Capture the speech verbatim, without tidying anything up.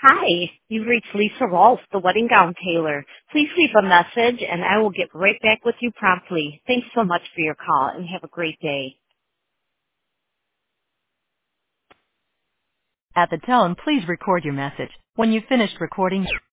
Hi, you've reached Lisa Rolfe, the wedding gown tailor. Please leave a message and I will get right back with you promptly. Thanks so much for your call and have a great day. At the tone, please record your message. When you've finished recording,